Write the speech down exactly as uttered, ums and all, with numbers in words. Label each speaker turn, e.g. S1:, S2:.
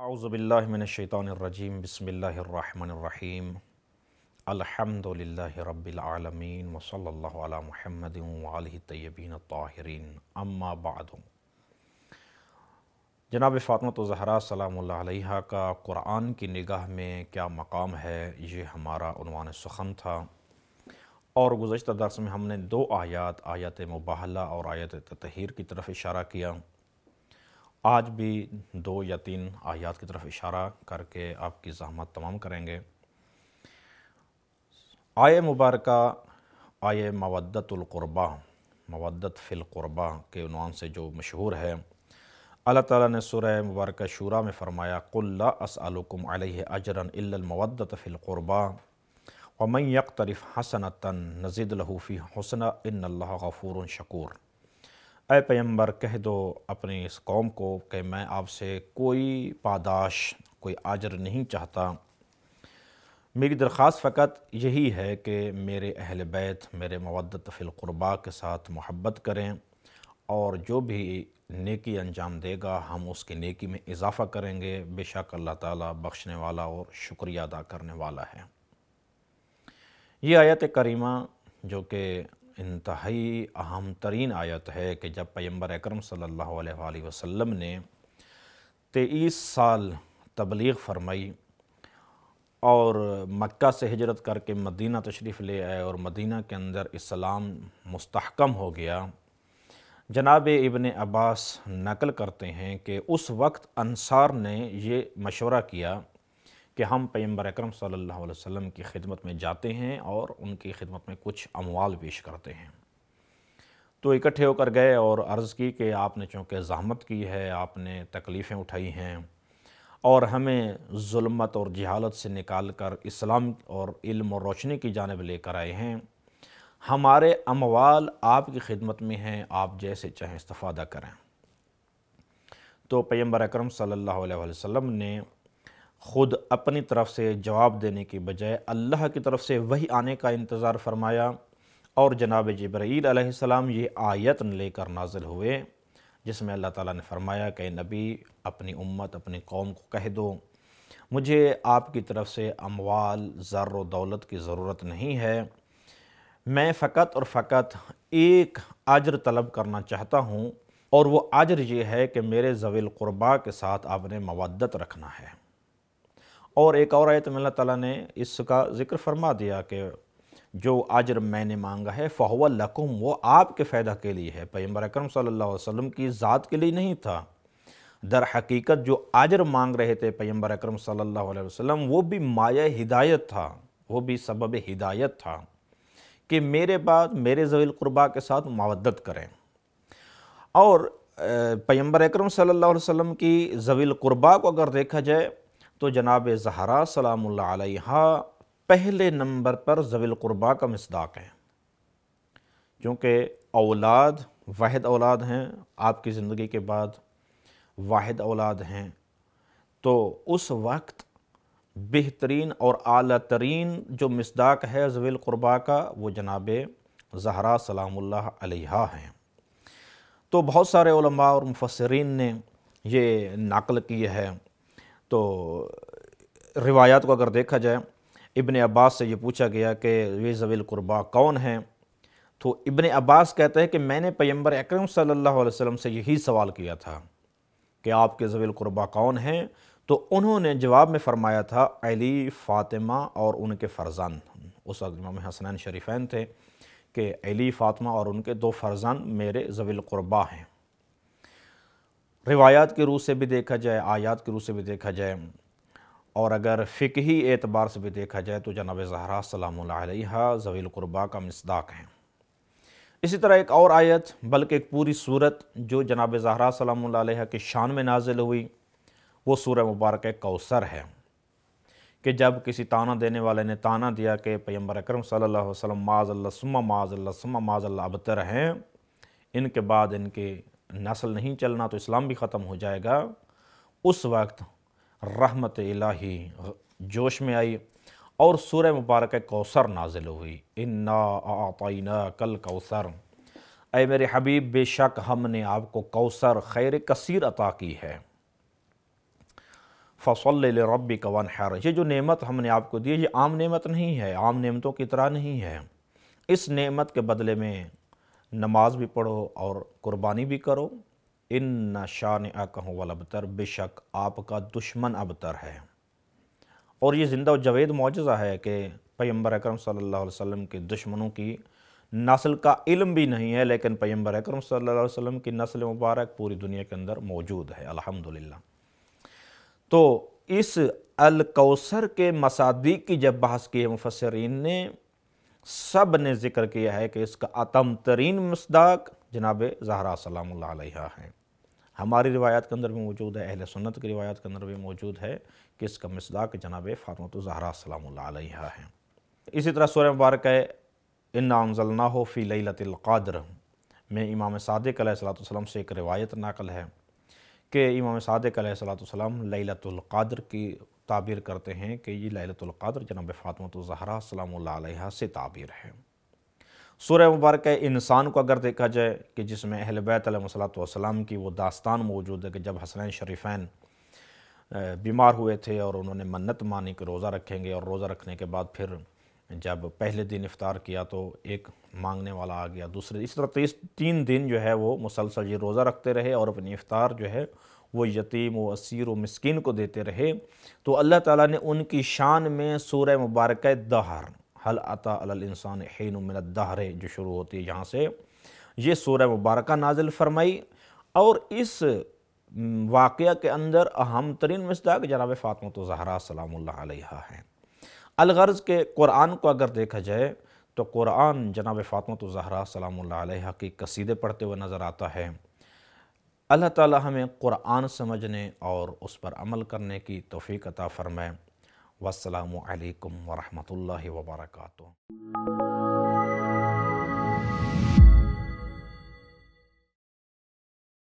S1: اعوذ باللہ من الشیطان الرجیم بسم اللہ الرحمن الرحیم الحمدللہ رب العالمین وصلی اللہ علی محمد وآلہ الطیبین الطاہرین اما بعد۔ جناب فاطمہ زہرا سلام اللہ علیہا کا قرآن کی نگاہ میں کیا مقام ہے، یہ ہمارا عنوان سخن تھا، اور گزشتہ درس میں ہم نے دو آیات آیت مباہلہ اور آیت تطہیر کی طرف اشارہ کیا۔ آج بھی دو یا تین آیات کی طرف اشارہ کر کے آپ کی زحمت تمام کریں گے۔ آیہ مبارکہ آیہ مودت القربہ، مودت فی القربہ کے عنوان سے جو مشہور ہے، اللہ تعالیٰ نے سورہ مبارکہ شورى میں فرمایا قُلْ لَا أَسْأَلُكُمْ عَلَيْهِ أَجْرًا إِلَّا الْمَوَدَّةَ فِي الْقُرْبَى وَمَنْ يَقْتَرِفْ حَسَنَةً نَزِدْ لَهُ فِي حُسْنًا إِنَّ اللَّهَ غَفُورٌ شَكُورٌ۔ اے پیغمبر کہہ دو اپنی اس قوم کو کہ میں آپ سے کوئی پاداش، کوئی اجر نہیں چاہتا، میری درخواست فقط یہی ہے کہ میرے اہل بیت میرے مودت فی القربہ کے ساتھ محبت کریں، اور جو بھی نیکی انجام دے گا ہم اس کی نیکی میں اضافہ کریں گے، بے شک اللہ تعالیٰ بخشنے والا اور شکریہ ادا کرنے والا ہے۔ یہ آیت کریمہ جو کہ انتہائی اہم ترین آیت ہے کہ جب پیغمبر اکرم صلی اللہ علیہ وآلہ وسلم نے تیئیس سال تبلیغ فرمائی اور مکہ سے ہجرت کر کے مدینہ تشریف لے آئے اور مدینہ کے اندر اسلام مستحکم ہو گیا، جناب ابن عباس نقل کرتے ہیں کہ اس وقت انصار نے یہ مشورہ کیا کہ ہم پیغمبر اکرم صلی اللہ علیہ وسلم کی خدمت میں جاتے ہیں اور ان کی خدمت میں کچھ اموال پیش کرتے ہیں۔ تو اکٹھے ہو کر گئے اور عرض کی کہ آپ نے چونکہ زحمت کی ہے، آپ نے تکلیفیں اٹھائی ہیں اور ہمیں ظلمت اور جہالت سے نکال کر اسلام اور علم اور روشنی کی جانب لے کر آئے ہیں، ہمارے اموال آپ کی خدمت میں ہیں، آپ جیسے چاہیں استفادہ کریں۔ تو پیغمبر اکرم صلی اللہ علیہ وسلم نے خود اپنی طرف سے جواب دینے کی بجائے اللہ کی طرف سے وحی آنے کا انتظار فرمایا، اور جناب جبرائیل علیہ السلام یہ آیت لے کر نازل ہوئے جس میں اللہ تعالیٰ نے فرمایا کہ نبی اپنی امت اپنی قوم کو کہہ دو مجھے آپ کی طرف سے اموال زر و دولت کی ضرورت نہیں ہے، میں فقط اور فقط ایک اجر طلب کرنا چاہتا ہوں، اور وہ اجر یہ ہے کہ میرے ذوی القربہ کے ساتھ آپ نے مودت رکھنا ہے۔ اور ایک اور آیت میں اللہ تعالیٰ نے اس کا ذکر فرما دیا کہ جو اجر میں نے مانگا ہے فَهُوَ لَكُمْ، وہ آپ کے فائدہ کے لیے ہے، پیغمبر اکرم صلی اللہ علیہ وسلم کی ذات کے لیے نہیں تھا۔ در حقیقت جو اجر مانگ رہے تھے پیغمبر اکرم صلی اللہ علیہ وسلم، وہ بھی مایہ ہدایت تھا، وہ بھی سبب ہدایت تھا کہ میرے بعد میرے ذوی القربہ کے ساتھ مودت کریں۔ اور پیغمبر اکرم صلی اللہ علیہ وسلم کی ذوی القربہ کو اگر دیکھا جائے تو جناب زہرا سلام اللہ علیہا پہلے نمبر پر ذوی القربہ کا مصداق ہے، کیونکہ اولاد واحد اولاد ہیں، آپ کی زندگی کے بعد واحد اولاد ہیں، تو اس وقت بہترین اور اعلیٰ ترین جو مصداق ہے ذوی القربہ کا وہ جناب زہرا سلام اللہ علیہا ہیں۔ تو بہت سارے علماء اور مفسرین نے یہ نقل کی ہے۔ تو روایات کو اگر دیکھا جائے، ابن عباس سے یہ پوچھا گیا کہ یہ ذوی القربہ کون ہیں، تو ابن عباس کہتے ہیں کہ میں نے پیغمبر اکرم صلی اللہ علیہ وسلم سے یہی سوال کیا تھا کہ آپ کے ذوی القربہ کون ہیں، تو انہوں نے جواب میں فرمایا تھا علی، فاطمہ اور ان کے فرزند۔ اس وقت امام حسنین شریفین تھے کہ علی، فاطمہ اور ان کے دو فرزند میرے ذوی القربہ ہیں۔ روایات کی روح سے بھی دیکھا جائے، آیات کی روح سے بھی دیکھا جائے، اور اگر فقہی اعتبار سے بھی دیکھا جائے تو جناب زہرا سلام اللہ علیہا ذوی القربہ کا مصداق ہیں۔ اسی طرح ایک اور آیت بلکہ ایک پوری سورت جو جناب زہرا سلام اللہ علیہا کی شان میں نازل ہوئی وہ سورہ مبارکہ کوثر ہے، کہ جب کسی تانا دینے والے نے تانا دیا کہ پیغمبر اکرم صلی اللہ علیہ وسلم معاذ اللہ ثم معاذ اللہ ثم معاذ اللہ ابتر ہیں، ان کے بعد ان کی نسل نہیں چلنا تو اسلام بھی ختم ہو جائے گا، اس وقت رحمت الہی جوش میں آئی اور سورہ مبارکہ کوثر نازل ہوئی، انا اعطیناک الکوثر، اے میرے حبیب بے شک ہم نے آپ کو کوثر خیر کثیر عطا کی ہے۔ فصل لربک وانحر، یہ جو نعمت ہم نے آپ کو دی یہ عام نعمت نہیں ہے، عام نعمتوں کی طرح نہیں ہے۔ اس نعمت کے بدلے میں نماز بھی پڑھو اور قربانی بھی کرو۔ ان شانئک ھو الابتر، بے شک آپ کا دشمن ابتر ہے۔ اور یہ زندہ و جاوید معجزہ ہے کہ پیغمبر اکرم صلی اللہ علیہ وسلم کے دشمنوں کی نسل کا علم بھی نہیں ہے، لیکن پیغمبر اکرم صلی اللہ علیہ وسلم کی نسل مبارک پوری دنیا کے اندر موجود ہے الحمدللہ۔ تو اس الکوثر کے مصادیق کی جب بحث کی ہے مفسرین نے، سب نے ذکر کیا ہے کہ اس کا اتم ترین مصداق جناب زہرا سلام اللہ علیہا ہے۔ ہماری روایات کے اندر بھی موجود ہے، اہل سنت کی روایات کے اندر بھی موجود ہے کہ اس کا مصداق جناب فاطمہ زہرا سلام اللہ علیہا ہے۔ اسی طرح سورہ مبارکہ انا انزلناہ فی لیلۃ القدر میں امام صادق علیہ الصلوۃ والسلام سے ایک روایت نقل ہے کہ امام صادق علیہ الصلوۃ والسلام لیلۃ القدر کی تعبیر کرتے ہیں کہ یہ لیلۃ القدر جناب فاطمہ زہرا سلام اللہ علیہا سے تعبیر ہے۔ سورہ مبارکہ انسان کو اگر دیکھا جائے کہ جس میں اہل بیت علیہ الصلوۃ والسلام کی وہ داستان موجود ہے کہ جب حسنین شریفین بیمار ہوئے تھے اور انہوں نے منت مانی کہ روزہ رکھیں گے، اور روزہ رکھنے کے بعد پھر جب پہلے دن افطار کیا تو ایک مانگنے والا آ گیا، دوسرے اس طرح تیس تین دن جو ہے وہ مسلسل یہ روزہ رکھتے رہے اور اپنی افطار جو ہے وہ یتیم و اسیر و مسکین کو دیتے رہے۔ تو اللہ تعالیٰ نے ان کی شان میں سورہ مبارکہ دہر حل اتی علی الانسان حین من الدہر جو شروع ہوتی ہے یہاں سے یہ سورہ مبارکہ نازل فرمائی، اور اس واقعہ کے اندر اہم ترین مصداق جناب فاطمہ زہرا سلام اللہ علیہا ہیں۔ الغرض کہ قرآن کو اگر دیکھا جائے تو قرآن جناب فاطمہ زہرا سلام اللہ علیہا کی قصیدے پڑھتے ہوئے نظر آتا ہے۔ اللہ تعالی ہمیں قرآن سمجھنے اور اس پر عمل کرنے کی توفیق عطا فرمائے۔ والسلام علیکم ورحمۃ اللہ وبرکاتہ۔